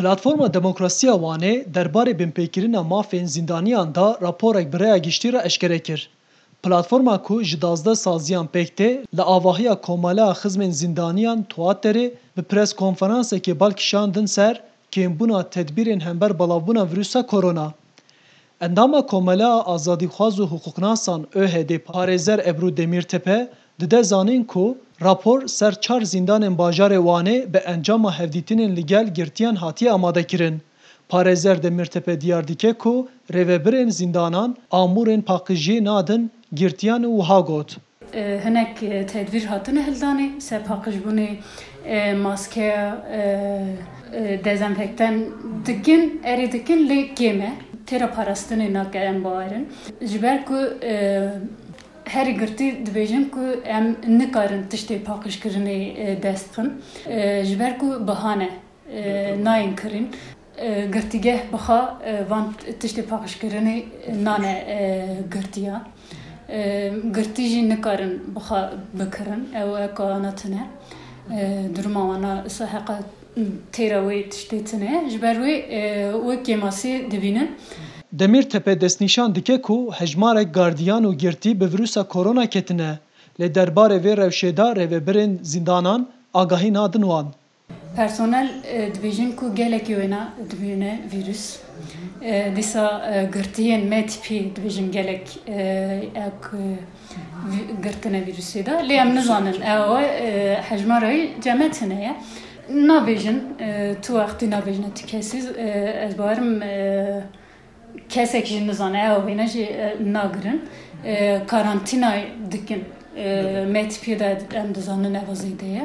Platforma Demokrasiya Wanê derbarê binpêkirina mafên zindaniyan da raporek bi rêya giştî re eşkere kir. Platforma ku ji 12 saziyan pêk tê, li avahiya Komaleya Xizmên Zindaniyan Tuaterê bi preskonferansekê balkişandin ser kêmbûna tedbîrên hember belavbûna vîrusa korona. Endama Komaleya Azadîxwaz û Hiqûqnasan ÖHD Parêzer Ebru Demirtepe dide zanîn ku rapor ser 4 zindanên bajarê Wanê bi encama hevdîtinên li gel girtiyan hatiye amadekirin. Parêzer Demirtepe diyar dike ku rêvebirên zindanan amûrên paqijiyê nadin girtiyan û wiha got. Hinek tedbîr hatine hildanê ser paqijbûnê maskeya dezenfektan dikin erê dikin lê kêm e têra parastinê nake em bawerin ji ber ku herî girtî dibêjin ku em nikarin tiştê paqijkirinê dest bixin ji ber ku bihane nayên kirin girtîgeh bixa van tiştê paqijkirinê nane girtiya girtî jî nikarin bixa bikirin ew ekana tune duruma wana saheqa têra wê tiştê tune ji ber wê wê kêmasî dibînin. Demirtepe destnîşan dike ku hejmarek gardiyan û girtî bi vîrusa korona ketine. Lê derbarê vê rewşê da rêvebirên zindanan agahî nadin wan. Personel dibêjin ku gelekî wêne dibîne vîrus. Dîsa girtiyên me tîpî dibêjin gelek ek girtine vîrusê da. Lê em nizanin ew hejmarayê cemetine ye. Nabêjin tu wextî nabêjine tu kesî ez bawerim kesek jî nizane ew wêne jî nagirin. Karantînayê dikin me tîpî de em dizanin ev zêde ye.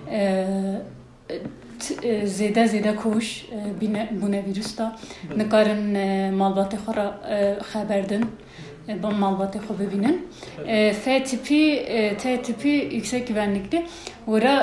Zêde koş bûne vîrus da nikarin malbatê xwe re xeber din malbatê xwe bibînin. F tipî T tipî yüksek güvenlikli wera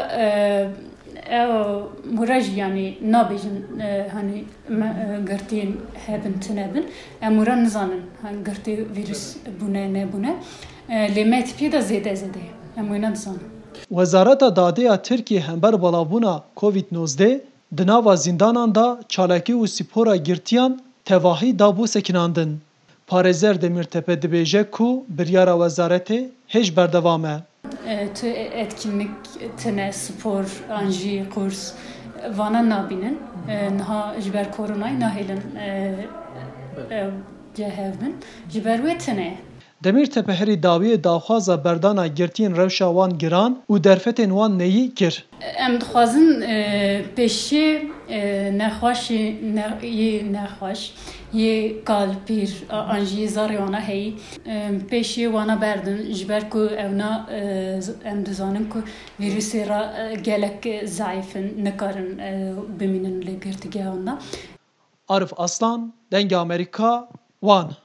wera jî yanî nabêjin hani girtiyên hebin tinebin em wera nizanin girtî vîrus bûne nebûne lê me tipî de zêde ye em wê nedizanin. Wezareta Dadêya Tirkiye hember belavbûna Covid-19 di nava zindanan da çalakî û spora girtiyan tevahî dabû sekinandin. Parêzer Demirtepe dibêje ku biryara wezaretê hêj berdewam e. Tu etkinlik tune spor an jî kurs vana nabînin niha ji ber koronayê nahêlin cehevbin ji ber wê tune. Demirtepe herî dawiyê daxwaza berdana girtiyên rewşa wan giran û derfetên wan neyî kir. Em dixwazin pêşî nexweşê yê nexweş yê kalpîr an jî zarê wana heyî pêşî wana berdin ji ber ku ew na em dizanin ku vîrusê re gelek zayîfin nikarin bimînin li girtîgehan da. Arif Aslan, Dengê Amerîka, Wan.